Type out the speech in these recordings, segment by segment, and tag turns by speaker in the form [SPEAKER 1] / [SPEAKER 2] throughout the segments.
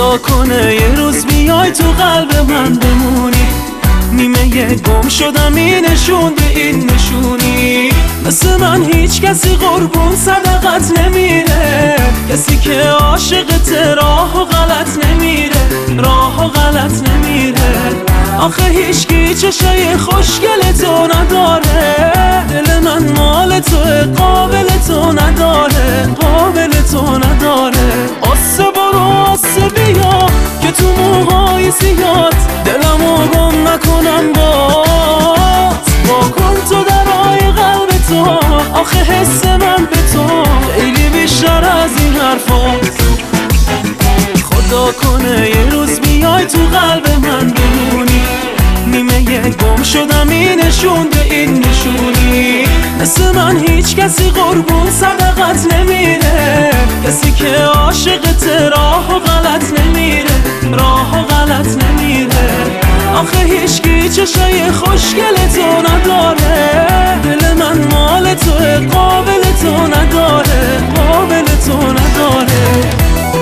[SPEAKER 1] خدا کنه یه روز بیای تو قلب من بمونی، نیمه گم شدم این نشون به این نشونی. مثل من هیچ کسی قربون صدقت نمیره، کسی که عاشقت راه و غلط نمیره، راه و غلط نمیره. آخه هیچکی چشای خوشگل تو نداره، دل من مال توه قابل تو نداره، قابل تو نداره. آسه برو آسه بیا که تو موهای سیات دلمو گم نکنم بات. با کن تو درای قلب تو، آخه حس من به تو خیلی بیشتر از این حرفات. خدا کنه یه روز بیای تو قلب من بمونی، نیمه گم شدم این نشون به این نشونی. مثل من هیچ کسی قربون صدقت نمیره، کسی که عاشقت راه و غلط نمیره، راه و غلط نمیره. آخه هیچکی چشای خوشگل تو نداره، دل من مال توه قابل تو نداره، قابل تو نداره.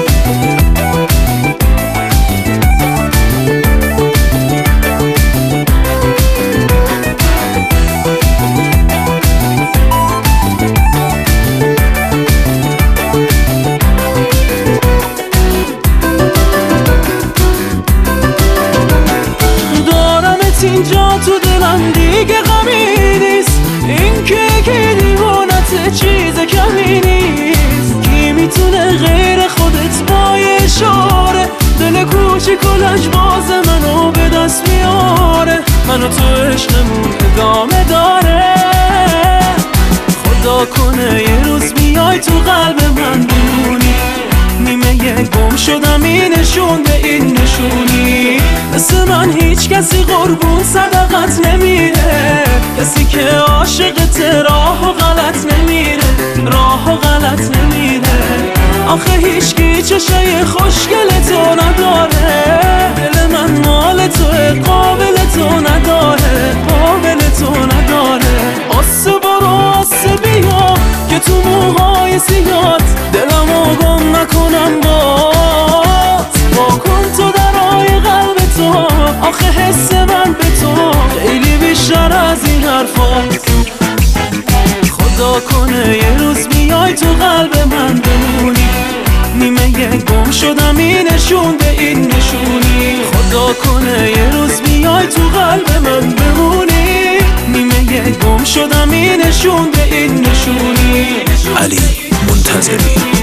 [SPEAKER 1] اینجا تو دلم دیگه غمی نیست، این که دیوانت چیز کمی نیست. کی میتونه غیر خودت با یه اشاره دل کوچیک و لجباز منو به دست میاره، منو تو عشقمون ادامه داره. خدا کنه یه روز بیای تو قلب من بمونی، نیمه گم شدم این نشون به این نشونی. مثل من هیچ کسی قربون صدقت نمیره، کسی که عاشقت راه و غلط نمیره، راه و غلط نمیره. آخه هیچکی چشای خوشگل تو نداره، دل من مال توه قابل تو نداره، قابل تو نداره. آسه برو آسه بیا که تو موهای سیات دلمو گم نکنم بات. با کن تو درای قلب تو، آخه حس من به تو خیلی بیشتر از این حرفات. خدا کنه یه روز بیای تو قلب من بمونی، نیمه گم شدم این نشون به این نشونی. خدا کنه یه روز بیای تو قلب من بمونی، نیمه گم شدم این نشون به این نشونی.
[SPEAKER 2] علی منتظری.